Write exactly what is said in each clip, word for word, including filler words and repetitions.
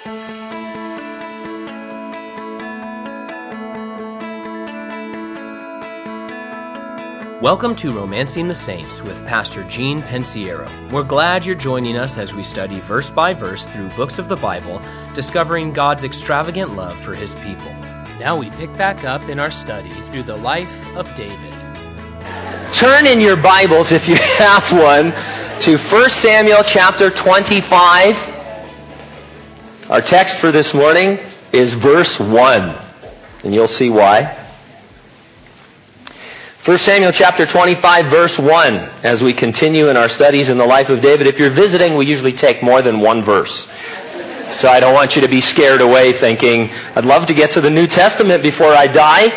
Welcome to Romancing the Saints with Pastor Gene Pensiero. We're glad you're joining us as we study verse by verse through books of the Bible, discovering God's extravagant love for His people. Now we pick back up in our study through the life of David. Turn in your Bibles, if you have one, to First Samuel chapter twenty-five. Our text for this morning is verse one, and you'll see why. First Samuel chapter twenty-five, verse one, as we continue in our studies in the life of David. If you're visiting, we usually take more than one verse. So I don't want you to be scared away thinking, I'd love to get to the New Testament before I die.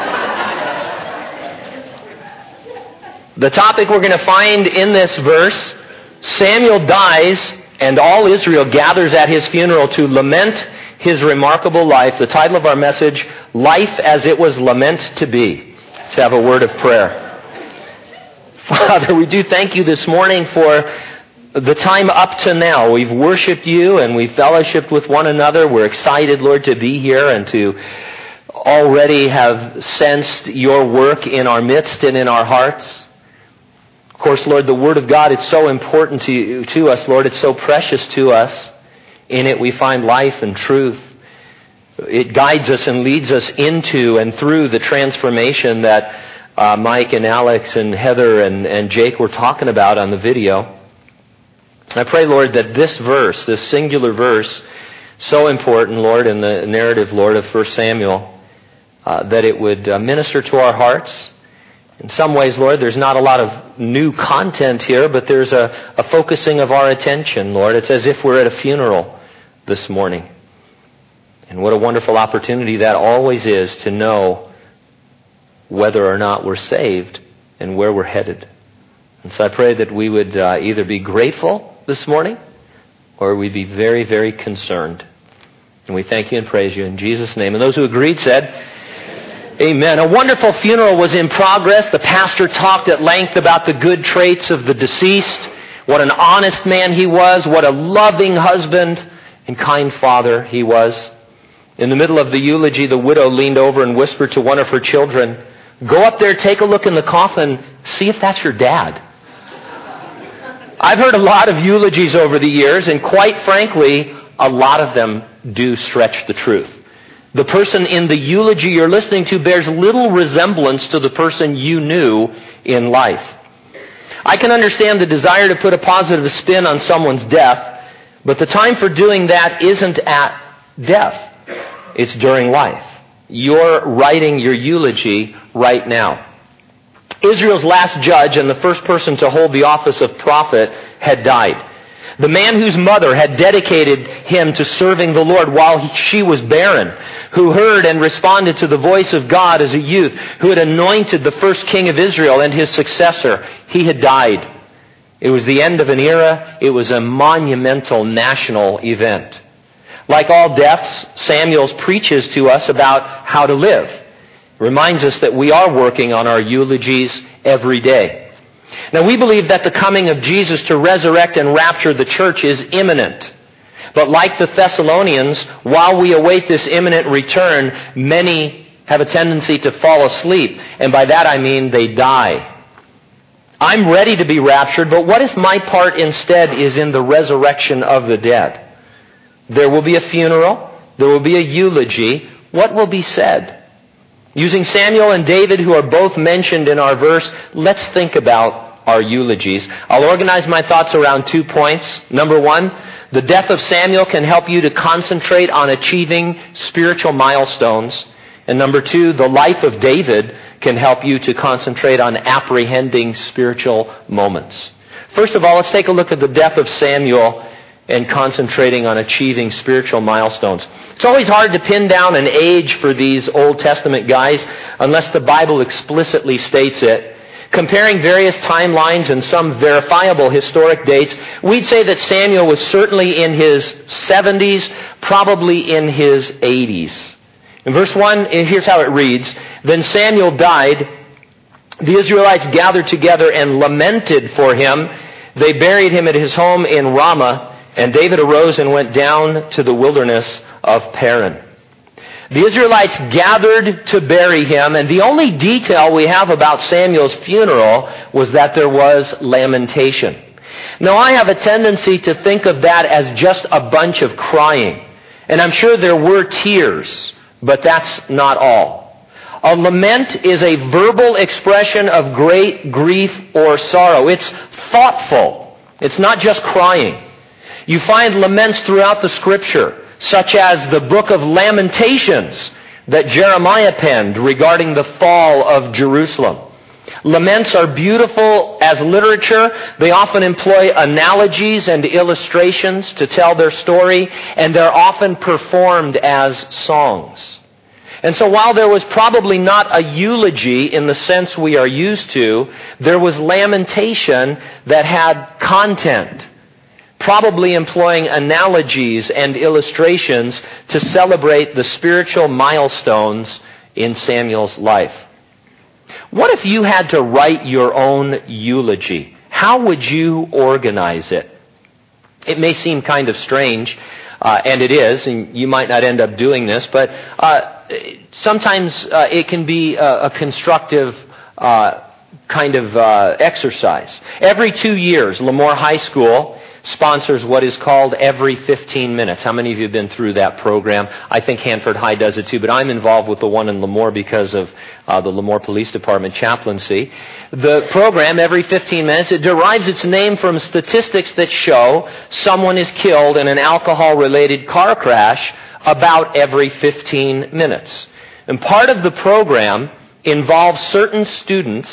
The topic we're going to find in this verse, Samuel dies and all Israel gathers at his funeral to lament his remarkable life. The title of our message, Life as It Was Lament to Be. Let's have a word of prayer. Father, we do thank you this morning for the time up to now. We've worshiped you and we've fellowshiped with one another. We're excited, Lord, to be here and to already have sensed your work in our midst and in our hearts. Of course, Lord, the Word of God, it's so important to, you, to us, Lord. It's so precious to us. In it we find life and truth. It guides us and leads us into and through the transformation that uh, Mike and Alex and Heather and, and Jake were talking about on the video. I pray, Lord, that this verse, this singular verse, so important, Lord, in the narrative, Lord, of First Samuel, uh, that it would uh, minister to our hearts. In some ways, Lord, there's not a lot of new content here, but there's a, a focusing of our attention, Lord. It's as if we're at a funeral this morning. And what a wonderful opportunity that always is to know whether or not we're saved and where we're headed. And so I pray that we would uh, either be grateful this morning or we'd be very, very concerned. And we thank you and praise you in Jesus' name. And those who agreed said, Amen. A wonderful funeral was in progress. The pastor talked at length about the good traits of the deceased, what an honest man he was, what a loving husband and kind father he was. In the middle of the eulogy, the widow leaned over and whispered to one of her children, "Go up there, take a look in the coffin, see if that's your dad." I've heard a lot of eulogies over the years, and quite frankly, a lot of them do stretch the truth. The person in the eulogy you're listening to bears little resemblance to the person you knew in life. I can understand the desire to put a positive spin on someone's death, but the time for doing that isn't at death. It's during life. You're writing your eulogy right now. Israel's last judge and the first person to hold the office of prophet had died. The man whose mother had dedicated him to serving the Lord while he, she was barren, who heard and responded to the voice of God as a youth, who had anointed the first king of Israel and his successor, he had died. It was the end of an era. It was a monumental national event. Like all deaths, Samuel preaches to us about how to live. It reminds us that we are working on our eulogies every day. Now, we believe that the coming of Jesus to resurrect and rapture the church is imminent. But like the Thessalonians, while we await this imminent return, many have a tendency to fall asleep. And by that I mean they die. I'm ready to be raptured, but what if my part instead is in the resurrection of the dead? There will be a funeral. There will be a eulogy. What will be said? Using Samuel and David, who are both mentioned in our verse, let's think about our eulogies. I'll organize my thoughts around two points. Number one, the death of Samuel can help you to concentrate on achieving spiritual milestones. And number two, the life of David can help you to concentrate on apprehending spiritual moments. First of all, let's take a look at the death of Samuel and concentrating on achieving spiritual milestones. It's always hard to pin down an age for these Old Testament guys unless the Bible explicitly states it. Comparing various timelines and some verifiable historic dates, we'd say that Samuel was certainly in his seventies, probably in his eighties. In verse one, here's how it reads, "Then Samuel died. The Israelites gathered together and lamented for him. They buried him at his home in Ramah, And David arose and went down to the wilderness of Paran. The Israelites gathered to bury him, and the only detail we have about Samuel's funeral was that there was lamentation. Now, I have a tendency to think of that as just a bunch of crying. And I'm sure there were tears, but that's not all. A lament is a verbal expression of great grief or sorrow. It's thoughtful. It's not just crying. You find laments throughout the Scripture, such as the book of Lamentations that Jeremiah penned regarding the fall of Jerusalem. Laments are beautiful as literature. They often employ analogies and illustrations to tell their story, and they're often performed as songs. And so while there was probably not a eulogy in the sense we are used to, there was lamentation that had content, probably employing analogies and illustrations to celebrate the spiritual milestones in Samuel's life. What if you had to write your own eulogy? How would you organize it? It may seem kind of strange, uh, and it is, and you might not end up doing this, but uh, sometimes uh, it can be a, a constructive uh, kind of uh, exercise. Every two years, Lemoore High School sponsors what is called Every fifteen minutes. How many of you have been through that program? I think Hanford High does it too, but I'm involved with the one in Lemoore because of uh, the Lemoore Police Department chaplaincy. The program, Every fifteen minutes, it derives its name from statistics that show someone is killed in an alcohol-related car crash about every fifteen minutes. And part of the program involves certain students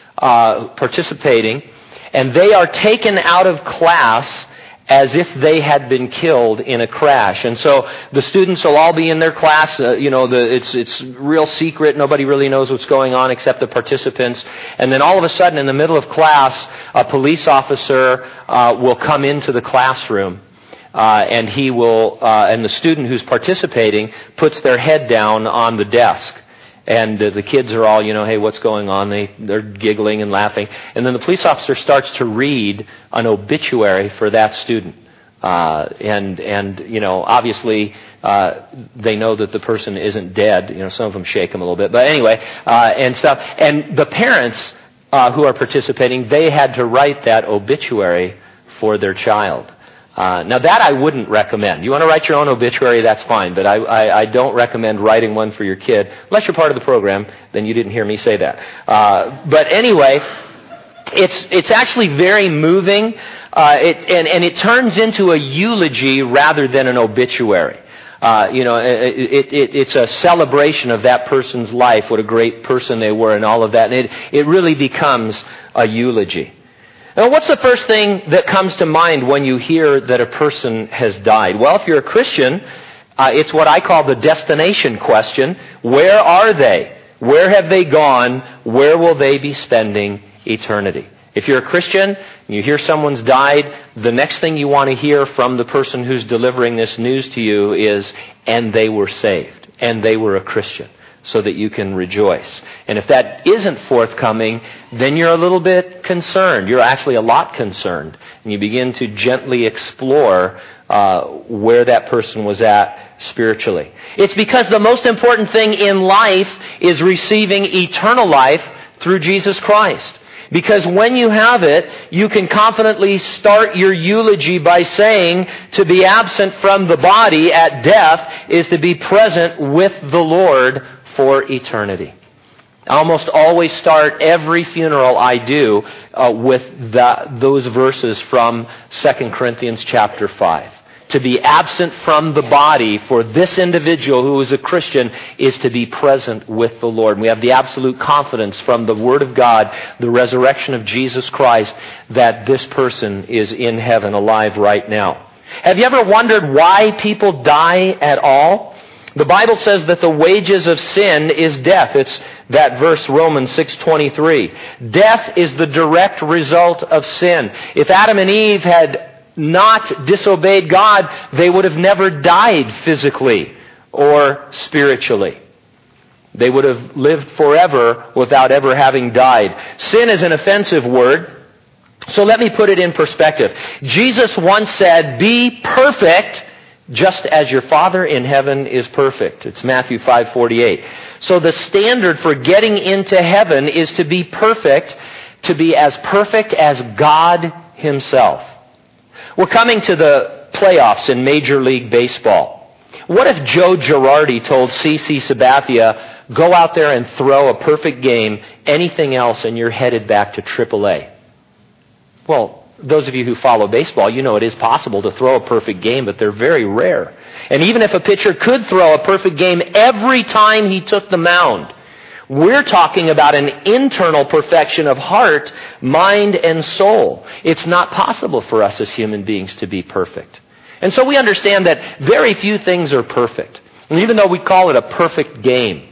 uh, participating, and they are taken out of class as if they had been killed in a crash. And so the students will all be in their class. Uh, you know, the, it's it's real secret. Nobody really knows what's going on except the participants. And then all of a sudden, in the middle of class, a police officer uh, will come into the classroom. Uh, and he will, uh, and the student who's participating puts their head down on the desk. And uh, the kids are all, you know, hey, what's going on? They, they're giggling and laughing. And then the police officer starts to read an obituary for that student. Uh, and, and, you know, obviously, uh, they know that the person isn't dead. You know, some of them shake them a little bit. But anyway, uh, and stuff. And the parents uh, who are participating, they had to write that obituary for their child. Uh, now that I wouldn't recommend. You want to write your own obituary, that's fine, but I, I, I don't recommend writing one for your kid. Unless you're part of the program, then you didn't hear me say that. Uh, but anyway, it's it's actually very moving, uh, it, and, and it turns into a eulogy rather than an obituary. Uh, you know, it, it, it, it's a celebration of that person's life, what a great person they were and all of that, and it, it really becomes a eulogy. Now, what's the first thing that comes to mind when you hear that a person has died? Well, if you're a Christian, uh, it's what I call the destination question. Where are they? Where have they gone? Where will they be spending eternity? If you're a Christian and you hear someone's died, the next thing you want to hear from the person who's delivering this news to you is, and they were saved, and they were a Christian, so that you can rejoice. And if that isn't forthcoming, then you're a little bit concerned. You're actually a lot concerned. And you begin to gently explore uh, where that person was at spiritually. It's because the most important thing in life is receiving eternal life through Jesus Christ. Because when you have it, you can confidently start your eulogy by saying, to be absent from the body at death is to be present with the Lord for eternity. I almost always start every funeral I do uh, with the, those verses from Second Corinthians chapter five. To be absent from the body for this individual who is a Christian is to be present with the Lord. And we have the absolute confidence from the Word of God, the resurrection of Jesus Christ, that this person is in heaven alive right now. Have you ever wondered why people die at all? The Bible says that the wages of sin is death. It's that verse, Romans six twenty-three. Death is the direct result of sin. If Adam and Eve had not disobeyed God, they would have never died physically or spiritually. They would have lived forever without ever having died. Sin is an offensive word. So let me put it in perspective. Jesus once said, "Be perfect just as your Father in heaven is perfect." It's Matthew five forty-eight. So the standard for getting into heaven is to be perfect, to be as perfect as God Himself. We're coming to the playoffs in Major League Baseball. What if Joe Girardi told C C Sabathia, "Go out there and throw a perfect game, anything else and you're headed back to triple A"? Well, those of you who follow baseball, you know it is possible to throw a perfect game, but they're very rare. And even if a pitcher could throw a perfect game every time he took the mound, we're talking about an internal perfection of heart, mind, and soul. It's not possible for us as human beings to be perfect. And so we understand that very few things are perfect. And even though we call it a perfect game,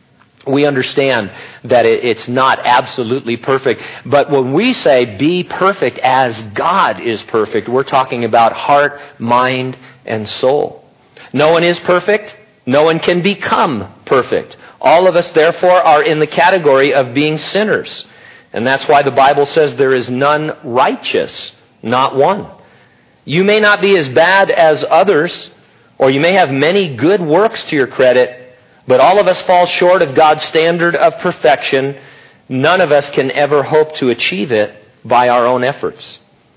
we understand that it's not absolutely perfect. But when we say be perfect as God is perfect, we're talking about heart, mind, and soul. No one is perfect. No one can become perfect. All of us, therefore, are in the category of being sinners. And that's why the Bible says there is none righteous, not one. You may not be as bad as others, or you may have many good works to your credit, but all of us fall short of God's standard of perfection. None of us can ever hope to achieve it by our own efforts.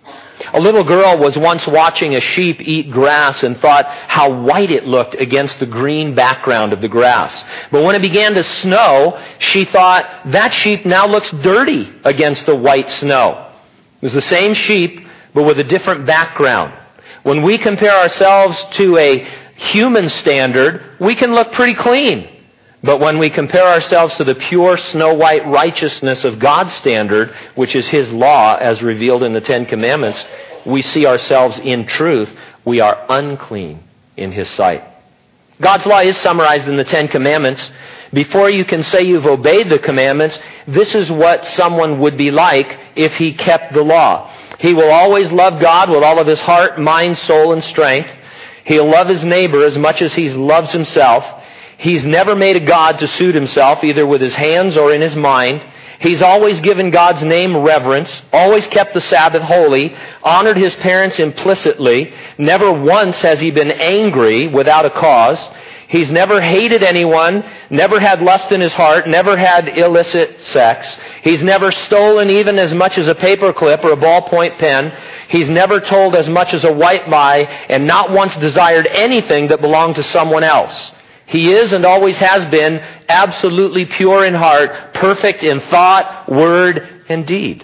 A little girl was once watching a sheep eat grass and thought how white it looked against the green background of the grass. But when it began to snow, she thought, that sheep now looks dirty against the white snow. It was the same sheep, but with a different background. When we compare ourselves to a human standard, we can look pretty clean. But when we compare ourselves to the pure snow-white righteousness of God's standard, which is His law as revealed in the Ten Commandments, we see ourselves in truth. We are unclean in His sight. God's law is summarized in the Ten Commandments. Before you can say you've obeyed the commandments, this is what someone would be like if he kept the law. He will always love God with all of his heart, mind, soul, and strength. He'll love his neighbor as much as he loves himself. He's never made a god to suit himself, either with his hands or in his mind. He's always given God's name reverence, always kept the Sabbath holy, honored his parents implicitly. Never once has he been angry without a cause. He's never hated anyone, never had lust in his heart, never had illicit sex. He's never stolen even as much as a paperclip or a ballpoint pen. He's never told as much as a white lie, and not once desired anything that belonged to someone else. He is and always has been absolutely pure in heart, perfect in thought, word, and deed.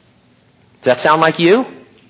Does that sound like you?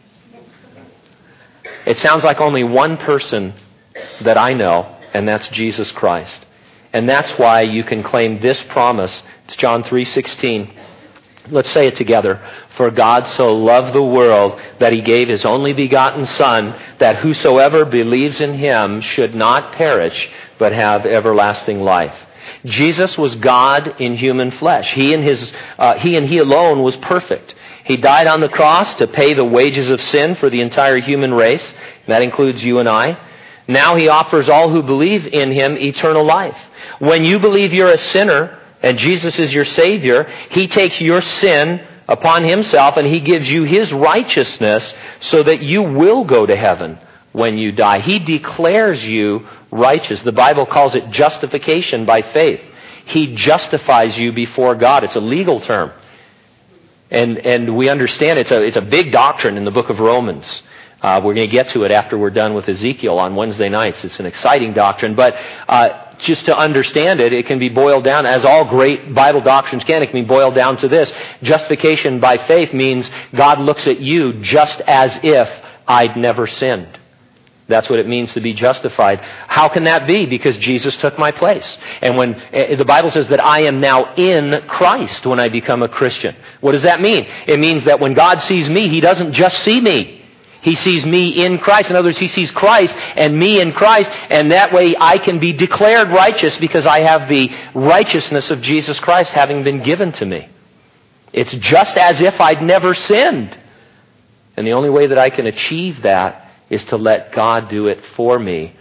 It sounds like only one person that I know, and that's Jesus Christ. And that's why you can claim this promise. It's John three sixteen. Let's say it together. For God so loved the world that He gave His only begotten Son, that whosoever believes in Him should not perish, but have everlasting life. Jesus was God in human flesh. He and his, uh, He and He alone was perfect. He died on the cross to pay the wages of sin for the entire human race. That includes you and I. Now He offers all who believe in Him eternal life. When you believe you're a sinner and Jesus is your Savior, He takes your sin upon Himself and He gives you His righteousness so that you will go to heaven when you die. He declares you righteous. The Bible calls it justification by faith. He justifies you before God. It's a legal term. And and we understand it's a, it's a big doctrine in the book of Romans. Uh, we're going to get to it after we're done with Ezekiel on Wednesday nights. It's an exciting doctrine, but uh, just to understand it, it can be boiled down, as all great Bible doctrines can, it can be boiled down to this. Justification by faith means God looks at you just as if I'd never sinned. That's what it means to be justified. How can that be? Because Jesus took my place. And when uh, the Bible says that I am now in Christ when I become a Christian. What does that mean? It means that when God sees me, He doesn't just see me. He sees me in Christ. In other words, He sees Christ and me in Christ, and that way I can be declared righteous because I have the righteousness of Jesus Christ having been given to me. It's just as if I'd never sinned. And the only way that I can achieve that is to let God do it for me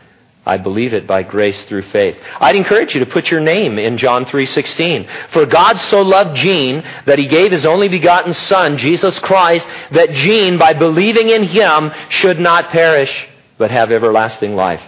I believe it by grace through faith. I'd encourage you to put your name in John three sixteen. For God so loved Gene that He gave His only begotten Son, Jesus Christ, that Gene, by believing in Him, should not perish, but have everlasting life.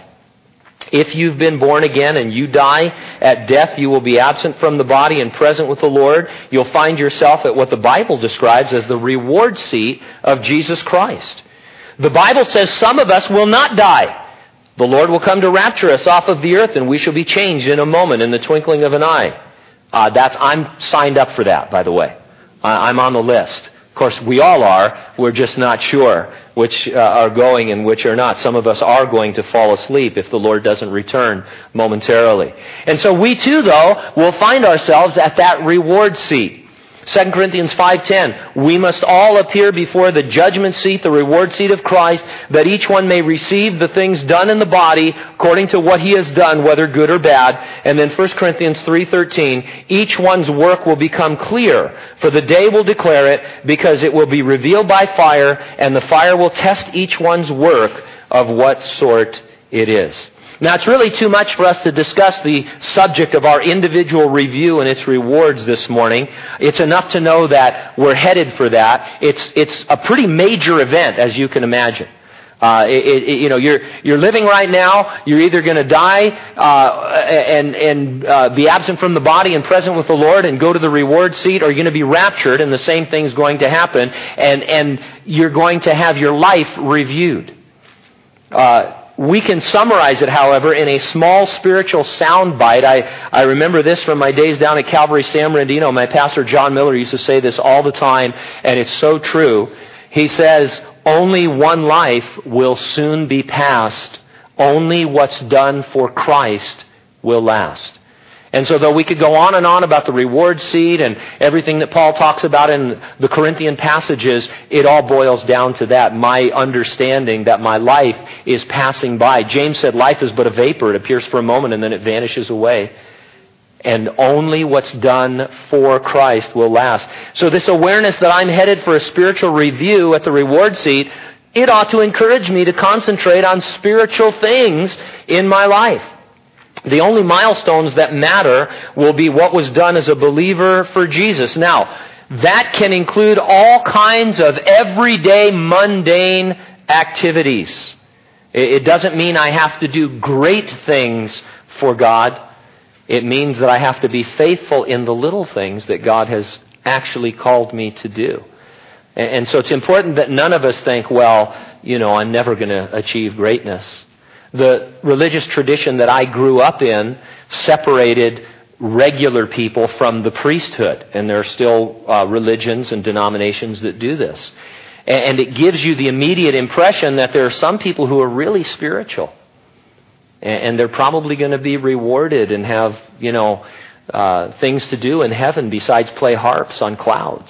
If you've been born again and you die, at death you will be absent from the body and present with the Lord. You'll find yourself at what the Bible describes as the reward seat of Jesus Christ. The Bible says some of us will not die. The Lord will come to rapture us off of the earth, and we shall be changed in a moment, in the twinkling of an eye. Uh, that's I'm signed up for that, by the way. Uh, I'm on the list. Of course, we all are. We're just not sure which uh, are going and which are not. Some of us are going to fall asleep if the Lord doesn't return momentarily. And so we too, though, will find ourselves at that reward seat. Second Corinthians five ten, we must all appear before the judgment seat, the reward seat of Christ, that each one may receive the things done in the body according to what he has done, whether good or bad. And then First Corinthians three thirteen, each one's work will become clear, for the day will declare it, because it will be revealed by fire, and the fire will test each one's work of what sort it is. Now, it's really too much for us to discuss the subject of our individual review and its rewards this morning. It's enough to know that we're headed for that. It's it's a pretty major event, as you can imagine. Uh, it, it, you know, you're you're living right now. You're either going to die uh, and and uh, be absent from the body and present with the Lord and go to the reward seat, or you're going to be raptured, and the same thing's going to happen, and and you're going to have your life reviewed. Uh, We can summarize it, however, in a small spiritual soundbite. I, I remember this from my days down at Calvary San Bernardino. My pastor, John Miller, used to say this all the time, and it's so true. He says, only one life will soon be passed. Only what's done for Christ will last. And so though we could go on and on about the reward seat and everything that Paul talks about in the Corinthian passages, it all boils down to that, my understanding that my life is passing by. James said life is but a vapor. It appears for a moment and then it vanishes away. And only what's done for Christ will last. So this awareness that I'm headed for a spiritual review at the reward seat, it ought to encourage me to concentrate on spiritual things in my life. The only milestones that matter will be what was done as a believer for Jesus. Now, that can include all kinds of everyday mundane activities. It doesn't mean I have to do great things for God. It means that I have to be faithful in the little things that God has actually called me to do. And so it's important that none of us think, well, you know, I'm never going to achieve greatness. The religious tradition that I grew up in separated regular people from the priesthood. And there are still uh, religions and denominations that do this. And it gives you the immediate impression that there are some people who are really spiritual. And they're probably going to be rewarded and have, you know, uh, things to do in heaven besides play harps on clouds.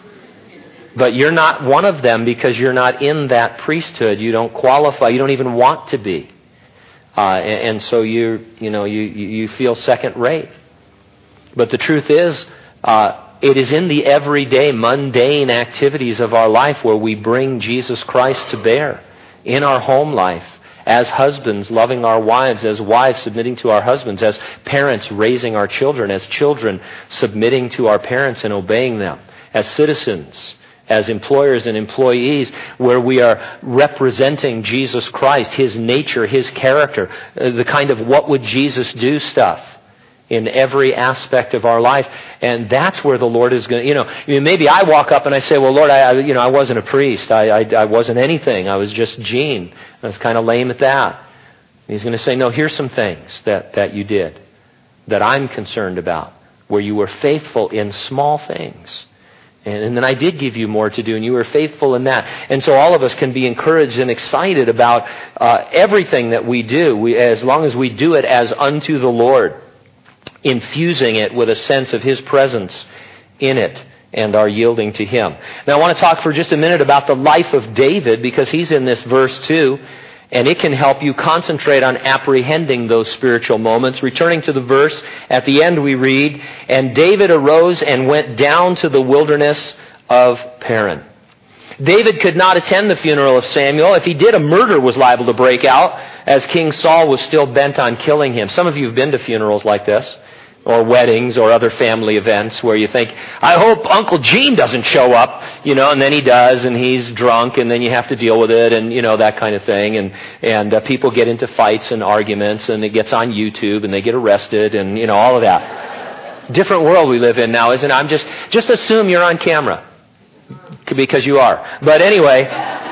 But you're not one of them because you're not in that priesthood. You don't qualify. You don't even want to be. Uh, and, and so you, you know, you, you feel second rate. But the truth is, uh, it is in the everyday mundane activities of our life where we bring Jesus Christ to bear. In our home life, as husbands loving our wives, as wives submitting to our husbands, as parents raising our children, as children submitting to our parents and obeying them, as citizens, as employers and employees, where we are representing Jesus Christ, His nature, His character, the kind of what would Jesus do stuff in every aspect of our life. And that's where the Lord is going to, you know, maybe I walk up and I say, well, Lord, I, you know, I wasn't a priest. I, I, I wasn't anything. I was just Gene. I was kind of lame at that. And He's going to say, no, here's some things that, that you did that I'm concerned about, where you were faithful in small things. And then I did give you more to do, and you were faithful in that. And so all of us can be encouraged and excited about uh, everything that we do, we, as long as we do it as unto the Lord, infusing it with a sense of His presence in it and our yielding to Him. Now I want to talk for just a minute about the life of David, because he's in this verse too. And it can help you concentrate on apprehending those spiritual moments. Returning to the verse, at the end we read, and David arose and went down to the wilderness of Paran. David could not attend the funeral of Samuel. If he did, a murder was liable to break out. as King Saul was still bent on killing him. Some of you have been to funerals like this, or weddings, or other family events where you think, I hope Uncle Gene doesn't show up, you know, and then he does, and he's drunk, and then you have to deal with it, and, you know, that kind of thing. And, and uh, people get into fights and arguments, and it gets on YouTube, and they get arrested, and, you know, all of that. Different world we live in now, isn't it? I'm just, just assume you're on camera, because you are. But anyway,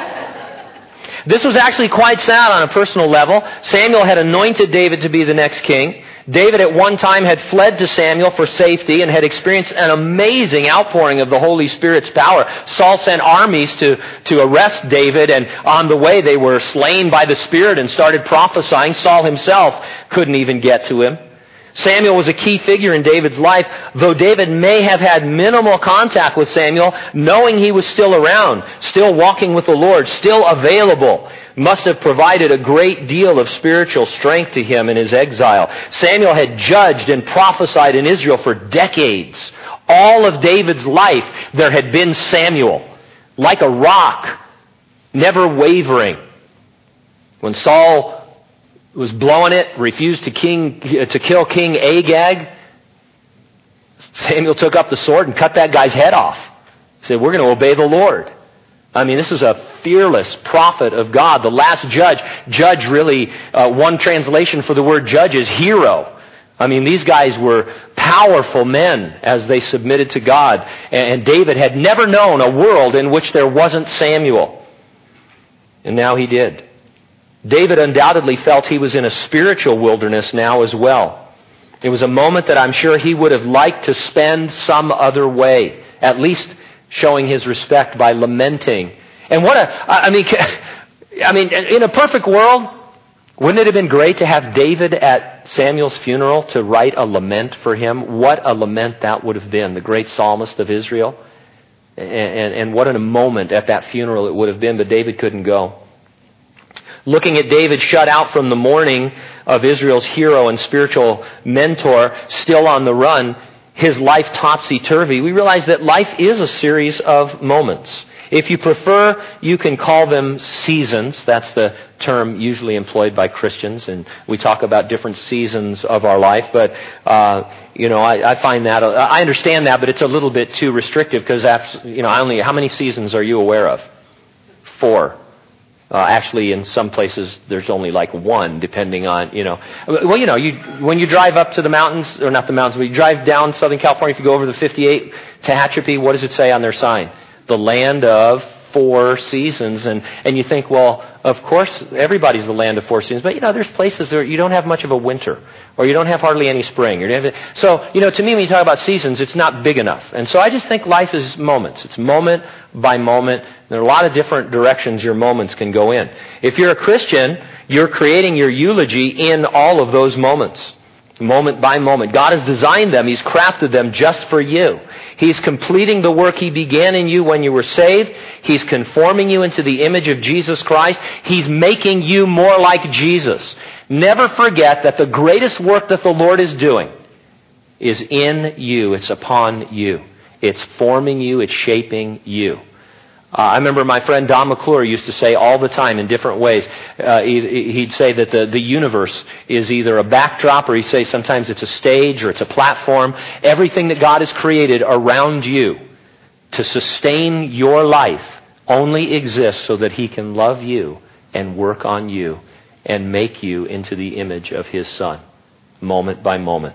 this was actually quite sad on a personal level. Samuel had anointed David to be the next king. David at one time had fled to Samuel for safety and had experienced an amazing outpouring of the Holy Spirit's power. Saul sent armies to, to arrest David, and on the way they were slain by the Spirit and started prophesying. Saul himself couldn't even get to him. Samuel was a key figure in David's life, though David may have had minimal contact with Samuel, knowing he was still around, still walking with the Lord, still available, must have provided a great deal of spiritual strength to him in his exile. Samuel had judged and prophesied in Israel for decades. All of David's life, there had been Samuel, like a rock, never wavering. When Saul was blowing it, refused to, king, to kill King Agag, Samuel took up the sword and cut that guy's head off. He said, we're going to obey the Lord. I mean, this is a fearless prophet of God, the last judge. Judge really, uh, one translation for the word judge is hero. I mean, these guys were powerful men as they submitted to God. And David had never known a world in which there wasn't Samuel. And now he did. David undoubtedly felt he was in a spiritual wilderness now as well. It was a moment that I'm sure he would have liked to spend some other way, at least showing his respect by lamenting. And what a, I mean, I mean, in a perfect world, wouldn't it have been great to have David at Samuel's funeral to write a lament for him? What a lament that would have been, the great psalmist of Israel. And, and, and what a moment at that funeral it would have been, but David couldn't go. Looking at David shut out from the mourning of Israel's hero and spiritual mentor, still on the run, his life topsy-turvy, we realize that life is a series of moments. If you prefer, you can call them seasons. That's the term usually employed by Christians, and we talk about different seasons of our life. But, uh, you know, I, I find that, I understand that, but it's a little bit too restrictive because, you know, I only, how many seasons are you aware of? Four. Uh, actually, in some places, there's only like one, depending on, you know. Well, you know, you when you drive up to the mountains, or not the mountains, but you drive down Southern California, if you go over the fifty-eight Tehachapi, what does it say on their sign? The land of four seasons. And, and you think, well, of course, everybody's the land of four seasons. But, you know, there's places where you don't have much of a winter, or you don't have hardly any spring. Or you don't have, so, you know, to me, when you talk about seasons, it's not big enough. And so I just think life is moments. It's moment by moment. There are a lot of different directions your moments can go in. If you're a Christian, you're creating your eulogy in all of those moments, moment by moment. God has designed them. He's crafted them just for you. He's completing the work He began in you when you were saved. He's conforming you into the image of Jesus Christ. He's making you more like Jesus. Never forget that the greatest work that the Lord is doing is in you. It's upon you. It's forming you. It's shaping you. Uh, I remember my friend Don McClure used to say all the time in different ways. Uh, he, he'd say that the, the universe is either a backdrop, or he'd say sometimes it's a stage or it's a platform. Everything that God has created around you to sustain your life only exists so that He can love you and work on you and make you into the image of His Son, moment by moment.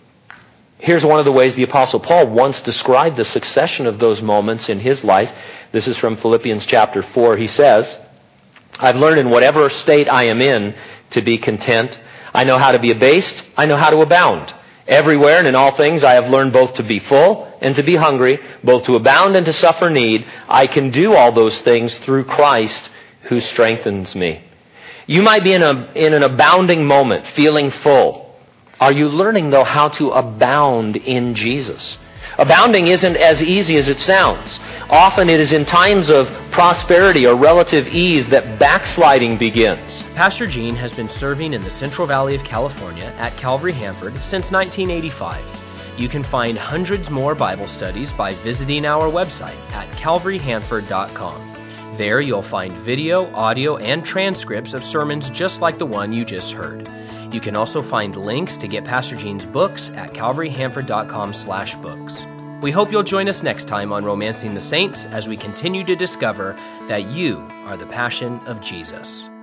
Here's one of the ways the Apostle Paul once described the succession of those moments in his life. This is from Philippians chapter four. He says, I've learned in whatever state I am in to be content. I know how to be abased. I know how to abound. Everywhere and in all things I have learned both to be full and to be hungry, both to abound and to suffer need. I can do all those things through Christ who strengthens me. You might be in a in an abounding moment, feeling full. Are you learning, though, how to abound in Jesus? Abounding isn't as easy as it sounds. Often it is in times of prosperity or relative ease that backsliding begins. Pastor Gene has been serving in the Central Valley of California at Calvary Hanford since nineteen eighty-five. You can find hundreds more Bible studies by visiting our website at calvary hanford dot com. There you'll find video, audio, and transcripts of sermons just like the one you just heard. You can also find links to get Pastor Gene's books at calvary hanford dot com slash books. We hope you'll join us next time on Romancing the Saints as we continue to discover that you are the passion of Jesus.